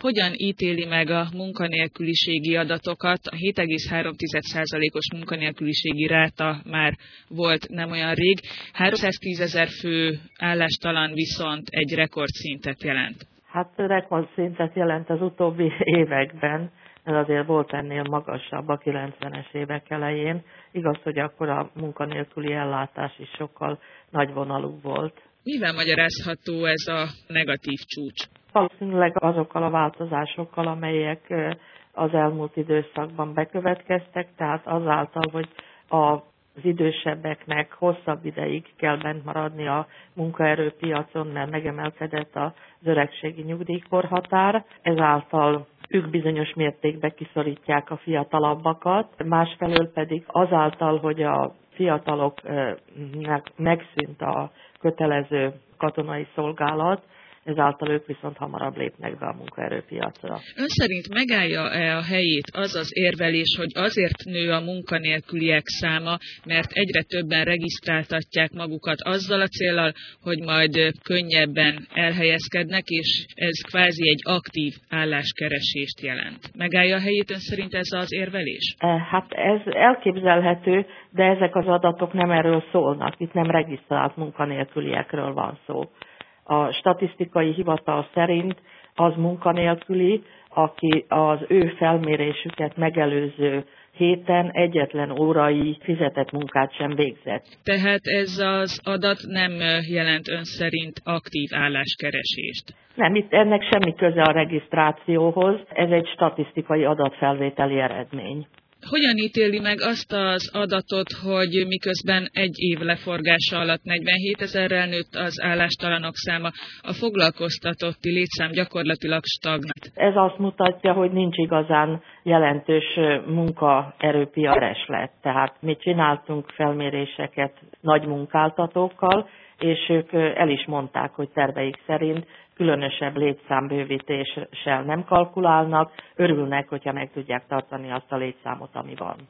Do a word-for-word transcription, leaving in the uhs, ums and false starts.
hogyan ítéli meg a munkanélküliségi adatokat? A hét egész három százalékos munkanélküliségi ráta már volt nem olyan rég. háromszáztízezer fő állástalan viszont egy rekordszintet jelent. Hát rekordszintet jelent az utóbbi években, ez azért volt ennél magasabb a kilencvenes évek elején. Igaz, hogy akkor a munkanélküli ellátás is sokkal nagyvonalú volt. Mivel magyarázható ez a negatív csúcs? Valószínűleg azokkal a változásokkal, amelyek az elmúlt időszakban bekövetkeztek, tehát azáltal, hogy a az idősebbeknek hosszabb ideig kell bent maradni a munkaerőpiacon, mert megemelkedett az öregségi nyugdíjkorhatár. Ezáltal ők bizonyos mértékben kiszorítják a fiatalabbakat, másfelől pedig azáltal, hogy a fiataloknak megszűnt a kötelező katonai szolgálat, ezáltal ők viszont hamarabb lépnek be a munkaerőpiacra. Ön szerint megállja-e a helyét az az érvelés, hogy azért nő a munkanélküliek száma, mert egyre többen regisztráltatják magukat azzal a céllal, hogy majd könnyebben elhelyezkednek, és ez kvázi egy aktív álláskeresést jelent. Megállja a helyét ön szerint ez az érvelés? Hát ez elképzelhető, de ezek az adatok nem erről szólnak. Itt nem regisztrált munkanélküliekről van szó. A statisztikai hivatal szerint az munkanélküli, aki az ő felmérésüket megelőző héten egyetlen órai fizetett munkát sem végzett. Tehát ez az adat nem jelent ön szerint aktív álláskeresést? Nem, itt ennek semmi köze a regisztrációhoz, ez egy statisztikai adatfelvételi eredmény. Hogyan ítéli meg azt az adatot, hogy miközben egy év leforgása alatt negyvenhétezerrel nőtt az állástalanok száma, a foglalkoztatotti létszám gyakorlatilag stagnál? Ez azt mutatja, hogy nincs igazán jelentős munkaerőpiackereslet. Tehát mi csináltunk felméréseket nagy munkáltatókkal, és ők el is mondták, hogy terveik szerint különösebb létszámbővítéssel nem kalkulálnak, örülnek, hogyha meg tudják tartani azt a létszámot, ami van.